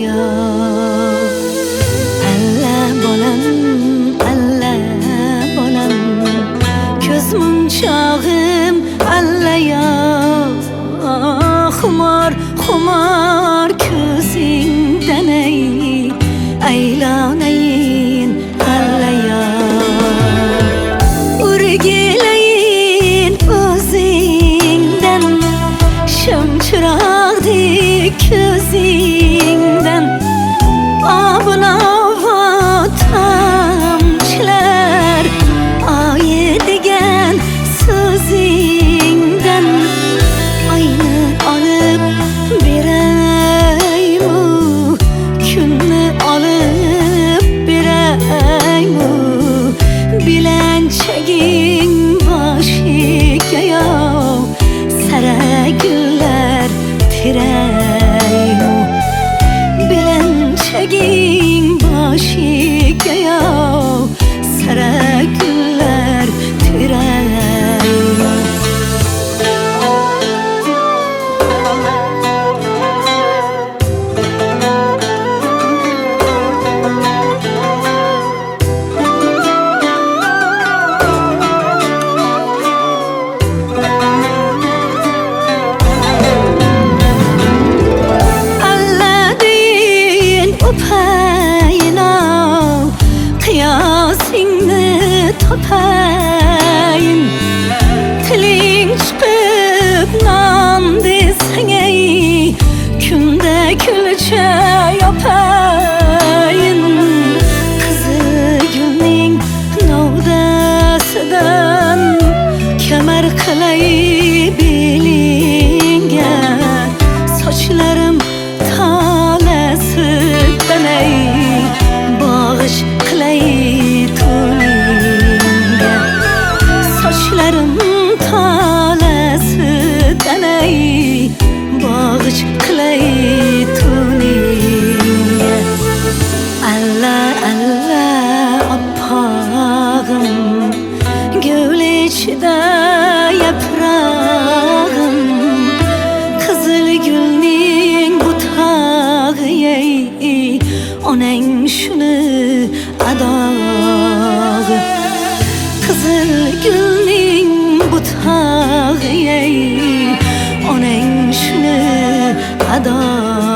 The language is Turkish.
ya. Alla bolam Köz munchağım alla ya. Xumar közünden aylanayın alla ya. Urgileyin özünden şımçırağdı közünden. Abına vatamçılar ayı degen sözünden. Aynı alıp bireymu, künni alıp bireymu. Bilençegin başıga yav, sara güller tireymu. Bilençegin başıga yav, sara güller tireymu. Kıyasını tapayın, tilin çıkıp nam desene, künde külçe yapayın. Kızı gülün novdasıdan kemer kılay bilinge. Saçlarım talası deney, bağış kılay tuninge. Saçlarım talası deney, bağış kılay tuninge. Alla appağım, gövleçide yaprağım. Kızıl gülün butağı onen şunu adağı. Kızıl gülün butağı onen şunu adağı.